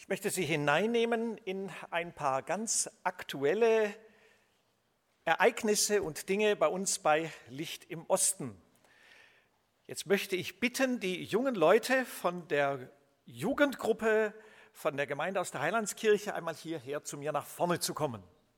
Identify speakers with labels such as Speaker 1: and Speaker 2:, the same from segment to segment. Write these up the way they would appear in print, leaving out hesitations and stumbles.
Speaker 1: Ich möchte Sie hineinnehmen in ein paar ganz aktuelle Ereignisse und Dinge bei uns bei Licht im Osten. Jetzt möchte ich bitten, die jungen Leute von der Jugendgruppe von der Gemeinde aus der Heilandskirche einmal hierher zu mir nach vorne zu kommen.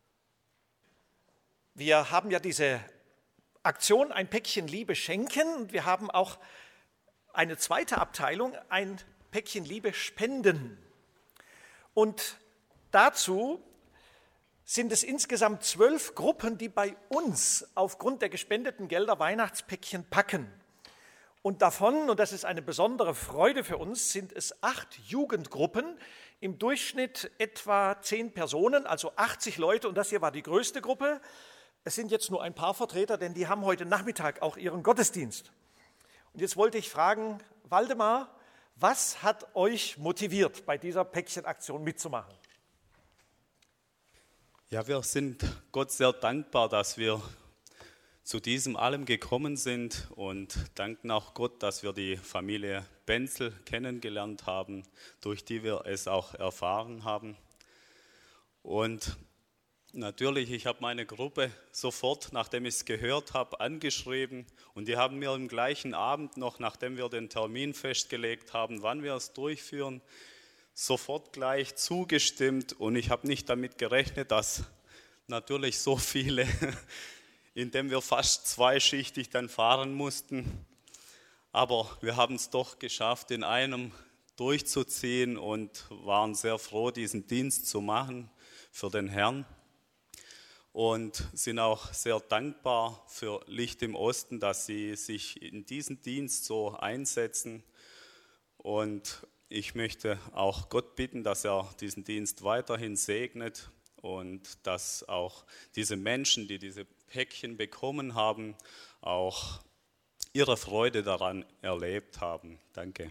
Speaker 1: Wir haben ja diese Aktion Ein Päckchen Liebe schenken und wir haben auch eine zweite Abteilung, ein Päckchen Liebe spenden. Und dazu sind es insgesamt 12 Gruppen, die bei uns aufgrund der gespendeten Gelder Weihnachtspäckchen packen. Und davon, und das ist eine besondere Freude für uns, sind es 8 Jugendgruppen, im Durchschnitt etwa 10 Personen, also 80 Leute. Und das hier war die größte Gruppe. Es sind jetzt nur ein paar Vertreter, denn die haben heute Nachmittag auch ihren Gottesdienst. Und jetzt wollte ich fragen, Waldemar, was hat euch motiviert, bei dieser Päckchenaktion mitzumachen?
Speaker 2: Ja, wir sind Gott sehr dankbar, dass wir zu diesem allem gekommen sind und danken auch Gott, dass wir die Familie Benzel kennengelernt haben, durch die wir es auch erfahren haben. Und natürlich, ich habe meine Gruppe sofort, nachdem ich es gehört habe, angeschrieben und die haben mir im gleichen Abend noch, nachdem wir den Termin festgelegt haben, wann wir es durchführen, sofort gleich zugestimmt und ich habe nicht damit gerechnet, dass natürlich so viele, indem wir fast zweischichtig dann fahren mussten, aber wir haben es doch geschafft, in einem durchzuziehen und waren sehr froh, diesen Dienst zu machen für den Herrn. Und sind auch sehr dankbar für Licht im Osten, dass sie sich in diesen Dienst so einsetzen. Und ich möchte auch Gott bitten, dass er diesen Dienst weiterhin segnet und dass auch diese Menschen, die diese Päckchen bekommen haben, auch ihre Freude daran erlebt haben. Danke.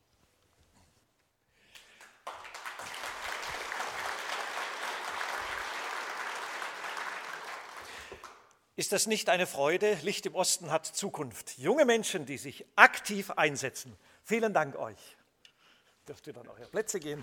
Speaker 1: Ist das nicht eine Freude? Licht im Osten hat Zukunft. Junge Menschen, die sich aktiv einsetzen. Vielen Dank euch. Dürft ihr dann auf eure Plätze gehen.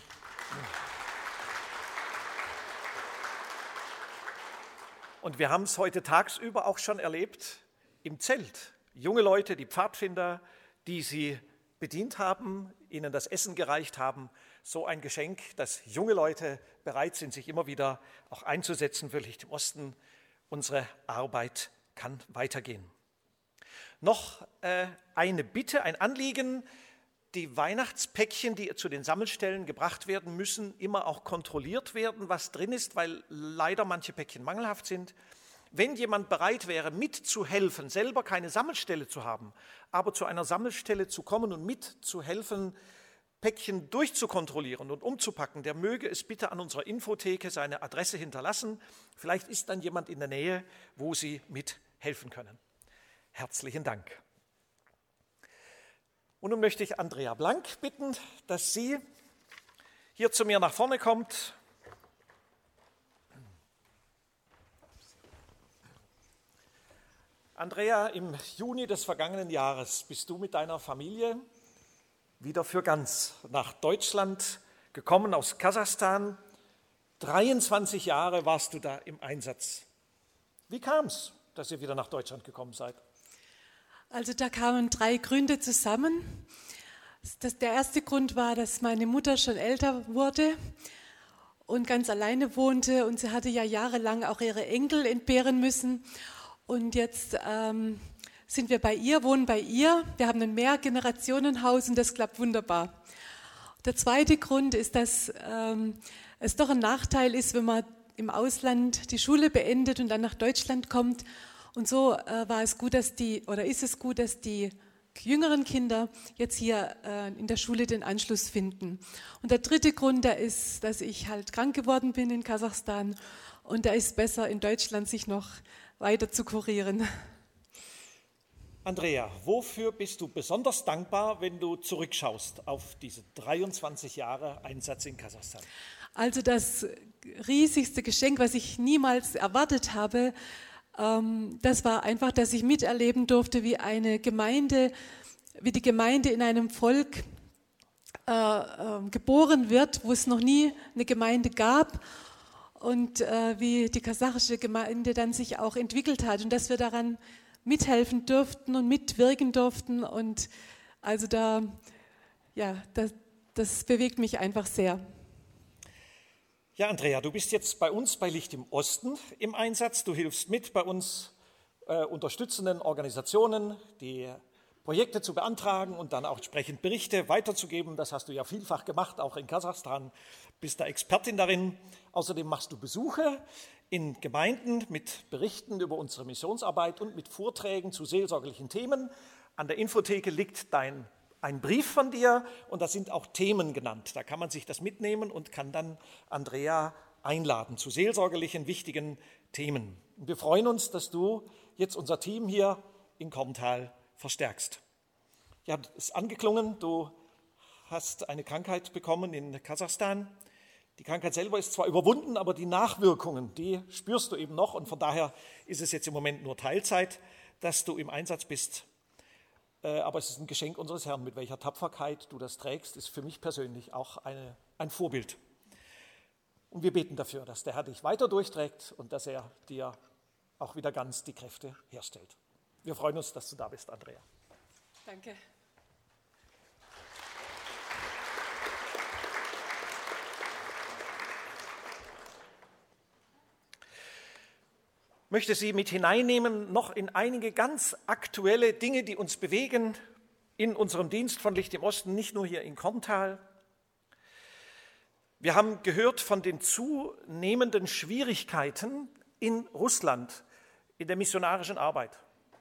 Speaker 1: Und wir haben es heute tagsüber auch schon erlebt im Zelt. Junge Leute, die Pfadfinder, die sie bedient haben, ihnen das Essen gereicht haben. So ein Geschenk, dass junge Leute bereit sind, sich immer wieder auch einzusetzen für Licht im Osten. Unsere Arbeit kann weitergehen. Noch eine Bitte, ein Anliegen. Die Weihnachtspäckchen, die zu den Sammelstellen gebracht werden, müssen immer auch kontrolliert werden, was drin ist, weil leider manche Päckchen mangelhaft sind. Wenn jemand bereit wäre, mitzuhelfen, selber keine Sammelstelle zu haben, aber zu einer Sammelstelle zu kommen und mitzuhelfen, Päckchen durchzukontrollieren und umzupacken, der möge es bitte an unserer Infotheke seine Adresse hinterlassen. Vielleicht ist dann jemand in der Nähe, wo Sie mithelfen können. Herzlichen Dank. Und nun möchte ich Andrea Blank bitten, dass sie hier zu mir nach vorne kommt. Andrea, im Juni des vergangenen Jahres bist du mit deiner Familie wieder für ganz nach Deutschland gekommen aus Kasachstan. 23 Jahre warst du da im Einsatz. Wie kam es, dass ihr wieder nach Deutschland gekommen seid?
Speaker 3: Also da kamen 3 Gründe zusammen. Der erste Grund war, dass meine Mutter schon älter wurde und ganz alleine wohnte und sie hatte ja jahrelang auch ihre Enkel entbehren müssen. Und jetzt sind wir bei ihr, wohnen bei ihr. Wir haben ein Mehrgenerationenhaus und das klappt wunderbar. Der zweite Grund ist, dass es doch ein Nachteil ist, wenn man im Ausland die Schule beendet und dann nach Deutschland kommt. Und so ist es gut, dass die jüngeren Kinder jetzt hier in der Schule den Anschluss finden. Und der dritte Grund, der ist, dass ich halt krank geworden bin in Kasachstan und da ist besser in Deutschland sich noch weiter zu kurieren.
Speaker 1: Andrea, wofür bist du besonders dankbar, wenn du zurückschaust auf diese 23 Jahre Einsatz in Kasachstan?
Speaker 3: Also das riesigste Geschenk, was ich niemals erwartet habe, das war einfach, dass ich miterleben durfte, wie die Gemeinde in einem Volk geboren wird, wo es noch nie eine Gemeinde gab und wie die kasachische Gemeinde dann sich auch entwickelt hat und dass wir daran mithelfen durften und mitwirken durften und also das bewegt mich einfach sehr.
Speaker 1: Ja, Andrea, du bist jetzt bei uns bei Licht im Osten im Einsatz. Du hilfst mit bei uns unterstützenden Organisationen, die Projekte zu beantragen und dann auch entsprechend Berichte weiterzugeben. Das hast du ja vielfach gemacht, auch in Kasachstan, bist da Expertin darin. Außerdem machst du Besuche in Gemeinden mit Berichten über unsere Missionsarbeit und mit Vorträgen zu seelsorgerlichen Themen. An der Infotheke liegt ein Brief von dir und da sind auch Themen genannt. Da kann man sich das mitnehmen und kann dann Andrea einladen zu seelsorgerlichen, wichtigen Themen. Und wir freuen uns, dass du jetzt unser Team hier in Korntal verstärkst. Ja, es ist angeklungen, du hast eine Krankheit bekommen in Kasachstan. Die Krankheit selber ist zwar überwunden, aber die Nachwirkungen, die spürst du eben noch und von daher ist es jetzt im Moment nur Teilzeit, dass du im Einsatz bist. Aber es ist ein Geschenk unseres Herrn, mit welcher Tapferkeit du das trägst, ist für mich persönlich auch ein Vorbild. Und wir beten dafür, dass der Herr dich weiter durchträgt und dass er dir auch wieder ganz die Kräfte herstellt. Wir freuen uns, dass du da bist, Andrea.
Speaker 3: Danke.
Speaker 1: Ich möchte Sie mit hineinnehmen noch in einige ganz aktuelle Dinge, die uns bewegen in unserem Dienst von Licht im Osten, nicht nur hier in Korntal. Wir haben gehört von den zunehmenden Schwierigkeiten in Russland in der missionarischen Arbeit.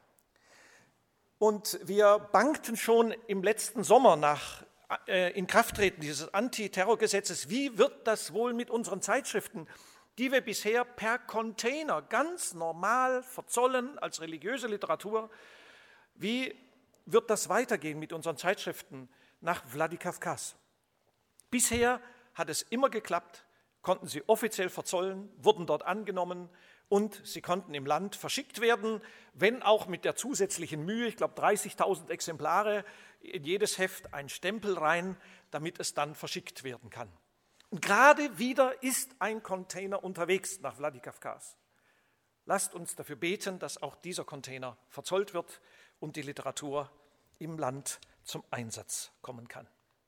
Speaker 1: Und wir bangten schon im letzten Sommer nach Inkrafttreten dieses Antiterrorgesetzes, wie wird das wohl mit unseren Zeitschriften, die wir bisher per Container ganz normal verzollen als religiöse Literatur, wie wird das weitergehen mit unseren Zeitschriften nach Wladikawkas? Bisher hat es immer geklappt, konnten sie offiziell verzollen, wurden dort angenommen und sie konnten im Land verschickt werden, wenn auch mit der zusätzlichen Mühe, ich glaube 30.000 Exemplare, in jedes Heft ein Stempel rein, damit es dann verschickt werden kann. Und gerade wieder ist ein Container unterwegs nach Wladikawkas. Lasst uns dafür beten, dass auch dieser Container verzollt wird und die Literatur im Land zum Einsatz kommen kann.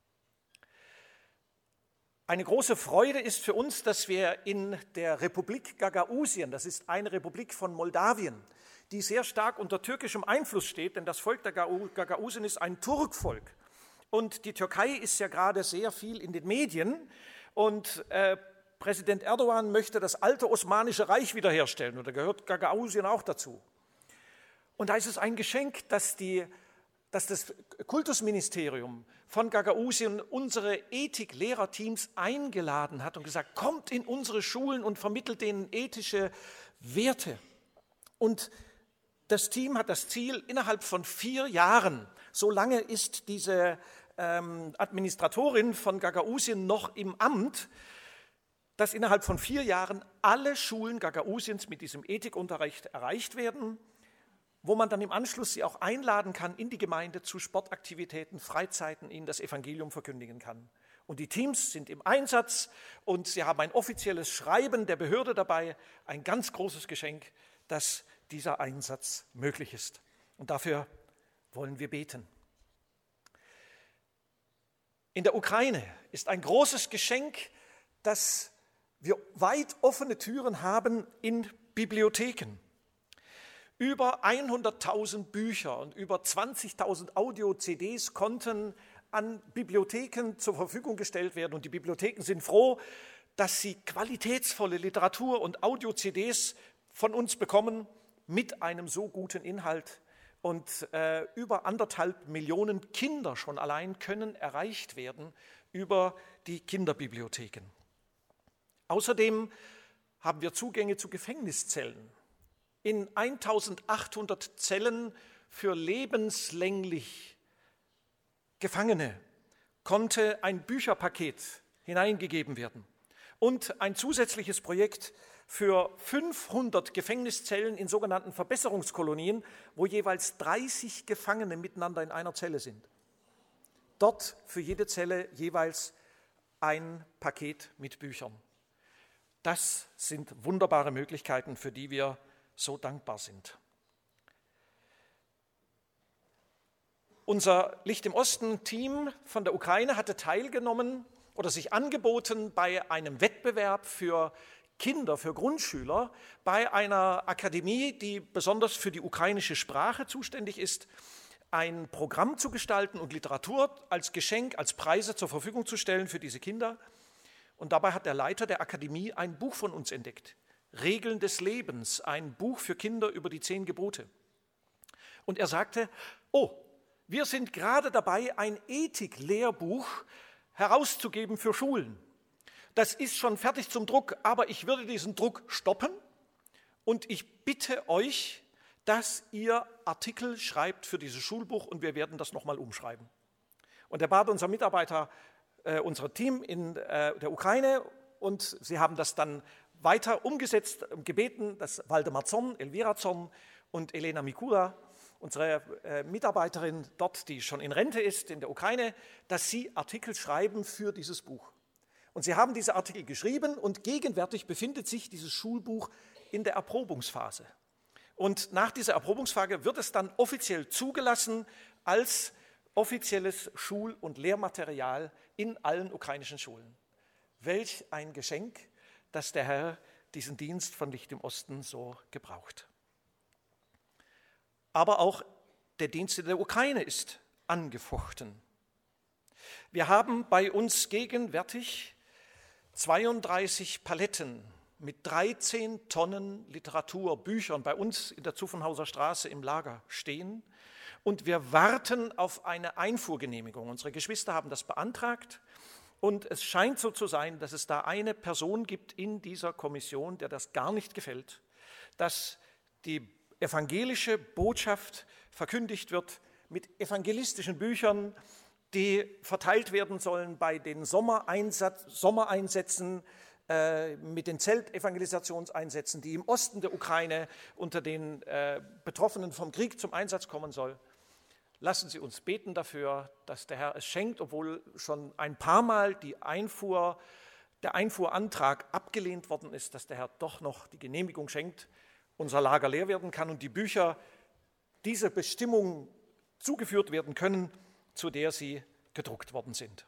Speaker 1: Eine große Freude ist für uns, dass wir in der Republik Gagausien, das ist eine Republik von Moldawien, die sehr stark unter türkischem Einfluss steht, denn das Volk der Gagausien ist ein Turkvolk. Und die Türkei ist ja gerade sehr viel in den Medien und Präsident Erdogan möchte das alte Osmanische Reich wiederherstellen und da gehört Gagausien auch dazu. Und da ist es ein Geschenk, dass das Kultusministerium von Gagausien unsere Ethik-Lehrerteams eingeladen hat und gesagt, kommt in unsere Schulen und vermittelt denen ethische Werte. Und das Team hat das Ziel, innerhalb von 4 Jahren, so lange ist diese Administratorin von Gagausien noch im Amt, dass innerhalb von 4 Jahren alle Schulen Gagausiens mit diesem Ethikunterricht erreicht werden, wo man dann im Anschluss sie auch einladen kann in die Gemeinde zu Sportaktivitäten, Freizeiten, ihnen das Evangelium verkündigen kann. Und die Teams sind im Einsatz und sie haben ein offizielles Schreiben der Behörde dabei, ein ganz großes Geschenk, dass dieser Einsatz möglich ist. Und dafür wollen wir beten. In der Ukraine ist ein großes Geschenk, dass wir weit offene Türen haben in Bibliotheken. Über 100.000 Bücher und über 20.000 Audio-CDs konnten an Bibliotheken zur Verfügung gestellt werden. Und die Bibliotheken sind froh, dass sie qualitätsvolle Literatur und Audio-CDs von uns bekommen mit einem so guten Inhalt. Und über 1,5 Millionen Kinder schon allein können erreicht werden über die Kinderbibliotheken. Außerdem haben wir Zugänge zu Gefängniszellen. In 1.800 Zellen für lebenslänglich Gefangene konnte ein Bücherpaket hineingegeben werden und ein zusätzliches Projekt für 500 Gefängniszellen in sogenannten Verbesserungskolonien, wo jeweils 30 Gefangene miteinander in einer Zelle sind. dort für jede Zelle jeweils ein Paket mit Büchern. Das sind wunderbare Möglichkeiten, für die wir so dankbar sind. Unser Licht im Osten-Team von der Ukraine hatte teilgenommen oder sich angeboten bei einem Wettbewerb für Kinder, für Grundschüler, bei einer Akademie, die besonders für die ukrainische Sprache zuständig ist, ein Programm zu gestalten und Literatur als Geschenk, als Preise zur Verfügung zu stellen für diese Kinder. Und dabei hat der Leiter der Akademie ein Buch von uns entdeckt, Regeln des Lebens, ein Buch für Kinder über die 10 Gebote. Und er sagte, wir sind gerade dabei, ein Ethik-Lehrbuch herauszugeben für Schulen. Das ist schon fertig zum Druck, aber ich würde diesen Druck stoppen und ich bitte euch, dass ihr Artikel schreibt für dieses Schulbuch und wir werden das nochmal umschreiben. Und er bat unser Mitarbeiter, unser Team in der Ukraine, und sie haben das dann weiter umgesetzt, gebeten, dass Waldemar Zorn, Elvira Zorn und Elena Mikula, unsere Mitarbeiterin dort, die schon in Rente ist in der Ukraine, dass sie Artikel schreiben für dieses Buch. Und sie haben diese Artikel geschrieben und gegenwärtig befindet sich dieses Schulbuch in der Erprobungsphase. Und nach dieser Erprobungsphase wird es dann offiziell zugelassen als offizielles Schul- und Lehrmaterial in allen ukrainischen Schulen. Welch ein Geschenk, dass der Herr diesen Dienst von Licht im Osten so gebraucht. Aber auch der Dienst in der Ukraine ist angefochten. Wir haben bei uns gegenwärtig 32 Paletten mit 13 Tonnen Literatur, Büchern bei uns in der Zuffenhauser Straße im Lager stehen und wir warten auf eine Einfuhrgenehmigung. Unsere Geschwister haben das beantragt und es scheint so zu sein, dass es da eine Person gibt in dieser Kommission, der das gar nicht gefällt, dass die evangelische Botschaft verkündigt wird mit evangelistischen Büchern, die verteilt werden sollen bei den Sommereinsätzen, mit den Zeltevangelisationseinsätzen, die im Osten der Ukraine unter den Betroffenen vom Krieg zum Einsatz kommen soll. Lassen Sie uns beten dafür, dass der Herr es schenkt, obwohl schon ein paar Mal der Einfuhrantrag abgelehnt worden ist, dass der Herr doch noch die Genehmigung schenkt, unser Lager leer werden kann und die Bücher dieser Bestimmung zugeführt werden können, zu der sie gedruckt worden sind.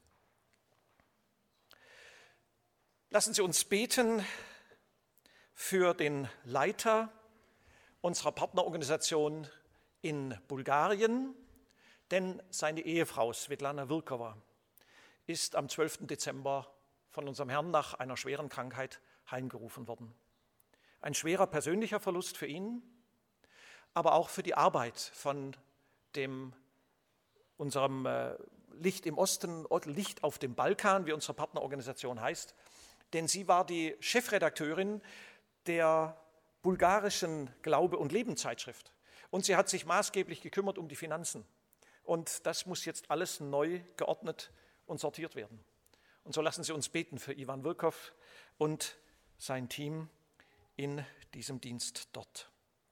Speaker 1: Lassen Sie uns beten für den Leiter unserer Partnerorganisation in Bulgarien, denn seine Ehefrau Svetlana Wilkova ist am 12. Dezember von unserem Herrn nach einer schweren Krankheit heimgerufen worden. Ein schwerer persönlicher Verlust für ihn, aber auch für die Arbeit von unserem Licht im Osten, Licht auf dem Balkan, wie unsere Partnerorganisation heißt, denn sie war die Chefredakteurin der bulgarischen Glaube- und Lebenszeitschrift und sie hat sich maßgeblich gekümmert um die Finanzen und das muss jetzt alles neu geordnet und sortiert werden. Und so lassen Sie uns beten für Ivan Wilkov und sein Team in diesem Dienst dort.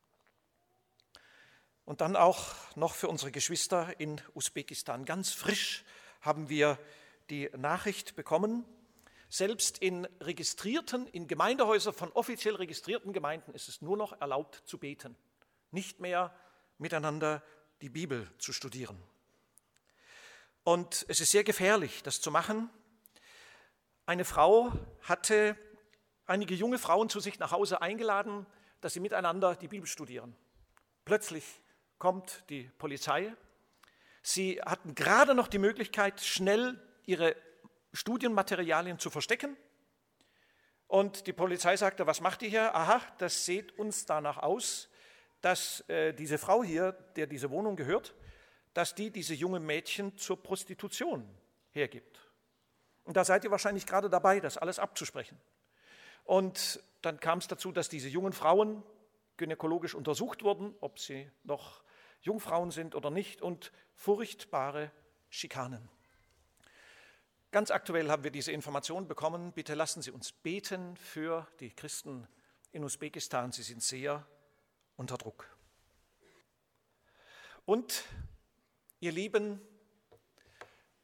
Speaker 1: Und dann auch noch für unsere Geschwister in Usbekistan. Ganz frisch haben wir die Nachricht bekommen, selbst in Gemeindehäusern von offiziell registrierten Gemeinden ist es nur noch erlaubt zu beten, nicht mehr miteinander die Bibel zu studieren. Und es ist sehr gefährlich, das zu machen. Eine Frau hatte einige junge Frauen zu sich nach Hause eingeladen, dass sie miteinander die Bibel studieren. Plötzlich kommt die Polizei. Sie hatten gerade noch die Möglichkeit, schnell ihre Studienmaterialien zu verstecken. Und die Polizei sagte, was macht ihr hier? Aha, das sieht uns danach aus, dass diese Frau hier, der diese Wohnung gehört, dass diese jungen Mädchen zur Prostitution hergibt. Und da seid ihr wahrscheinlich gerade dabei, das alles abzusprechen. Und dann kam es dazu, dass diese jungen Frauen gynäkologisch untersucht wurden, ob sie noch Jungfrauen sind oder nicht, und furchtbare Schikanen. Ganz aktuell haben wir diese Information bekommen. Bitte lassen Sie uns beten für die Christen in Usbekistan. Sie sind sehr unter Druck. Und ihr Lieben,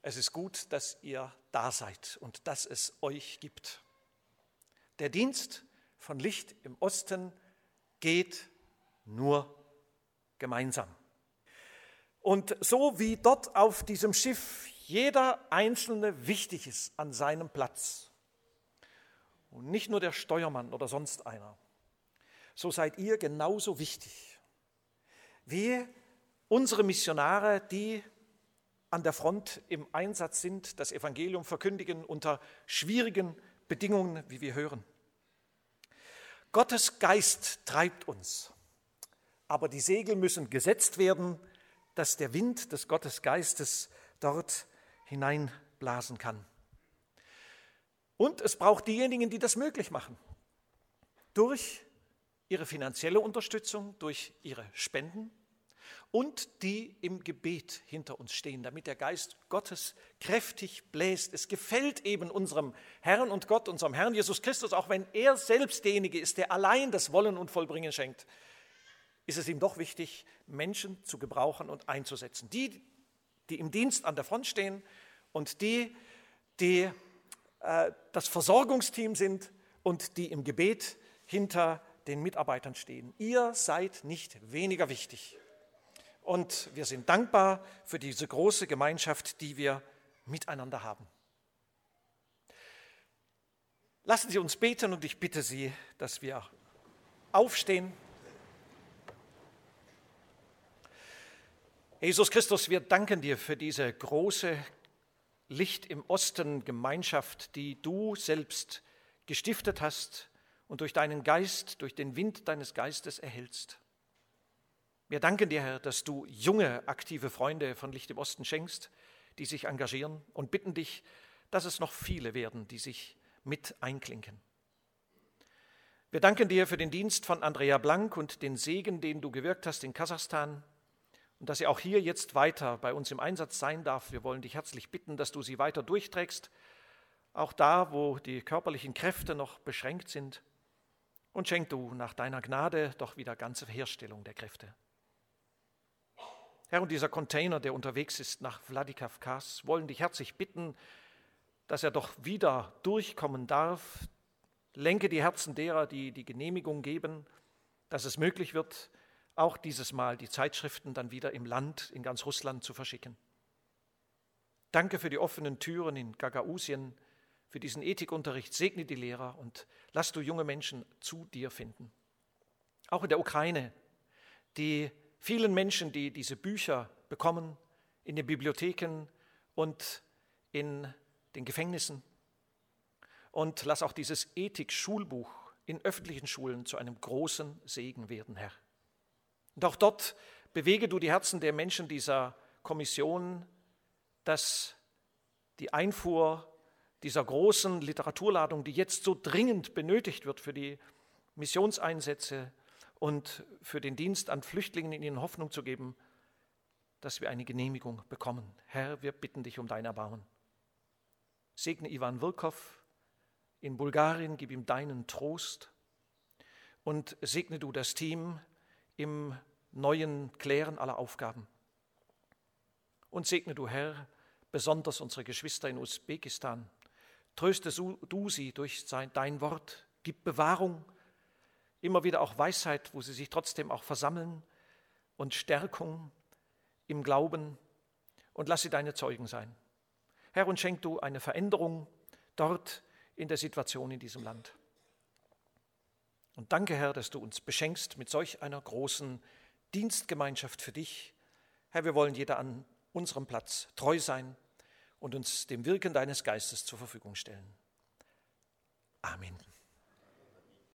Speaker 1: Es ist gut, dass ihr da seid und dass es euch gibt. Der Dienst von Licht im Osten geht nur gemeinsam. Und so wie dort auf diesem Schiff jeder Einzelne wichtig ist an seinem Platz und nicht nur der Steuermann oder sonst einer, so seid ihr genauso wichtig wie unsere Missionare, die an der Front im Einsatz sind, das Evangelium verkündigen unter schwierigen Bedingungen, wie wir hören. Gottes Geist treibt uns, aber die Segel müssen gesetzt werden, dass der Wind des Gottesgeistes dort hineinblasen kann. Und es braucht diejenigen, die das möglich machen, durch ihre finanzielle Unterstützung, durch ihre Spenden, und die im Gebet hinter uns stehen, damit der Geist Gottes kräftig bläst. Es gefällt eben unserem Herrn und Gott, unserem Herrn Jesus Christus, auch wenn er selbst derjenige ist, der allein das Wollen und Vollbringen schenkt, ist es ihm doch wichtig, Menschen zu gebrauchen und einzusetzen. Die im Dienst an der Front stehen und die das Versorgungsteam sind und die im Gebet hinter den Mitarbeitern stehen. Ihr seid nicht weniger wichtig. Und wir sind dankbar für diese große Gemeinschaft, die wir miteinander haben. Lassen Sie uns beten und ich bitte Sie, dass wir aufstehen. Jesus Christus, wir danken dir für diese große Licht im Osten Gemeinschaft, die du selbst gestiftet hast und durch deinen Geist, durch den Wind deines Geistes erhältst. Wir danken dir, Herr, dass du junge, aktive Freunde von Licht im Osten schenkst, die sich engagieren und bitten dich, dass es noch viele werden, die sich mit einklinken. Wir danken dir für den Dienst von Andrea Blank und den Segen, den du gewirkt hast in Kasachstan und dass sie auch hier jetzt weiter bei uns im Einsatz sein darf. Wir wollen dich herzlich bitten, dass du sie weiter durchträgst, auch da, wo die körperlichen Kräfte noch beschränkt sind, und schenk du nach deiner Gnade doch wieder ganze Herstellung der Kräfte. Herr, und dieser Container, der unterwegs ist nach Wladikawkas, wollen dich herzlich bitten, dass er doch wieder durchkommen darf. Lenke die Herzen derer, die die Genehmigung geben, dass es möglich wird, auch dieses Mal die Zeitschriften dann wieder im Land, in ganz Russland zu verschicken. Danke für die offenen Türen in Gagausien, für diesen Ethikunterricht. Segne die Lehrer und lass du junge Menschen zu dir finden. Auch in der Ukraine, die vielen Menschen, die diese Bücher bekommen, in den Bibliotheken und in den Gefängnissen. Und lass auch dieses Ethik-Schulbuch in öffentlichen Schulen zu einem großen Segen werden, Herr. Und auch dort bewege du die Herzen der Menschen dieser Kommission, dass die Einfuhr dieser großen Literaturladung, die jetzt so dringend benötigt wird für die Missionseinsätze und für den Dienst an Flüchtlingen, in ihnen Hoffnung zu geben, dass wir eine Genehmigung bekommen. Herr, wir bitten dich um dein Erbarmen. Segne Ivan Wilkow in Bulgarien, gib ihm deinen Trost und segne du das Team im neuen Klären aller Aufgaben. Und segne du, Herr, besonders unsere Geschwister in Usbekistan. Tröste du sie durch dein Wort, gib Bewahrung, immer wieder auch Weisheit, wo sie sich trotzdem auch versammeln und Stärkung im Glauben und lass sie deine Zeugen sein. Herr, und schenk du eine Veränderung dort in der Situation in diesem Land. Und danke, Herr, dass du uns beschenkst mit solch einer großen Dienstgemeinschaft für dich. Herr, wir wollen jeder an unserem Platz treu sein und uns dem Wirken deines Geistes zur Verfügung stellen. Amen.